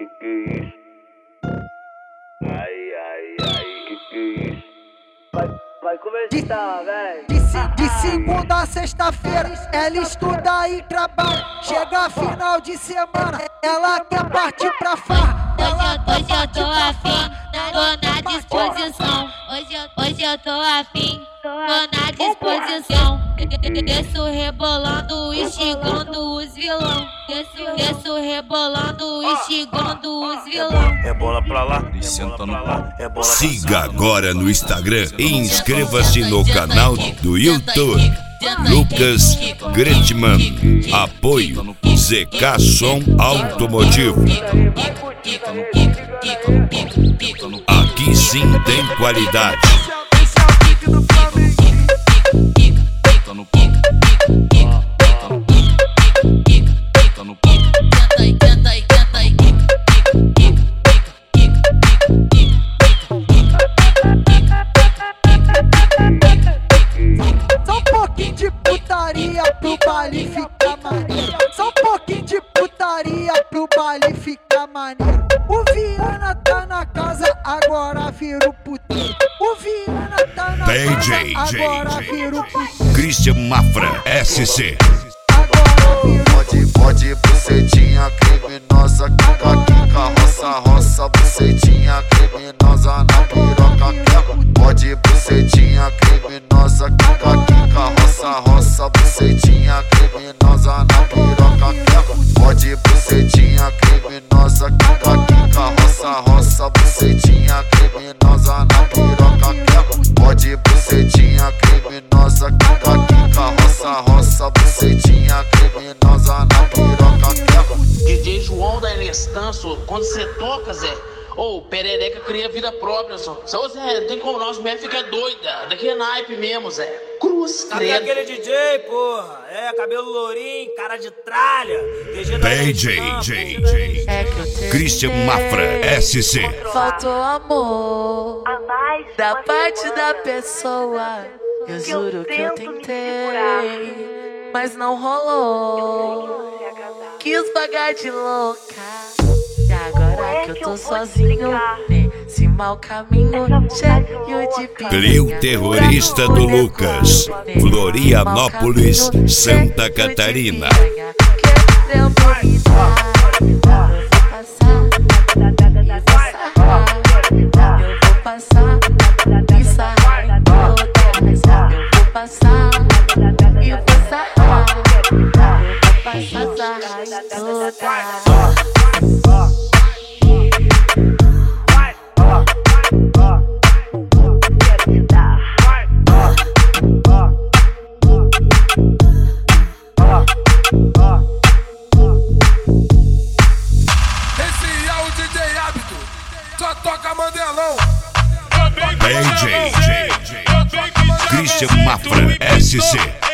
Que é isso? Que é isso? Vai começar, véi. De segunda a sexta-feira, ela estuda e trabalha. Chega final de semana, ela quer partir pra farra. Hoje eu tô afim, tô na disposição. Hoje eu tô afim, tô na disposição. Desço rebolando, instigando os vilão. Desço rebolando, instigando os vilão. É bola pra lá, Senta no pau. é bola. Siga agora no Instagram e inscreva-se no canal do YouTube Lucas Gretman. Apoio ZK Som Automotivo. Aqui sim tem qualidade. Só um pouquinho de putaria pro baile ficar maneiro. Só um pouquinho de putaria pro baile ficar maneiro. O Viana tá na casa, agora vira o puteiro. O Viana tá na DJ, casa, agora vira o puteiro. Christian Mafra SC. Agora vira o Pode bucetinha criminosa, kika, roça, bucetinha criminosa na piroca, quebra. Pode bucetinha criminosa, kika, roça, bucetinha criminosa na piroca, quebra. Pode bucetinha criminosa, kika, roça, bucetinha criminosa na piroca, quebra. Pode bucetinha criminosa, kika, roça, bucetinha criminosa na piroca, quebra. DJ João da Enestanço, quando você toca, Zé, ô, perereca cria vida própria, só. Só, Zé, não tem como não, as mulheres ficam doidas. Daqui é naipe mesmo, Zé. Cruz, Cadê credo. aquele DJ, porra? É, cabelo lourinho, cara de tralha. DJ Christian Mafra SC. Faltou amor da parte da pessoa. Eu juro que eu tentei, mas não rolou. Quis pagar de louca. E agora que eu tô sozinho nesse mau caminho, cheio de perigo. Trio terrorista do Lucas, Florianópolis, Santa Catarina. Quereu me dar, eu vou passar e vou sarrar. Eu vou passar e sarrar em todas. Eu vou passar e vou sarrar. Eu vou passar em todas. Esse é o DJ Hábito, só toca Mandelão. DJ Christian Mafra SC.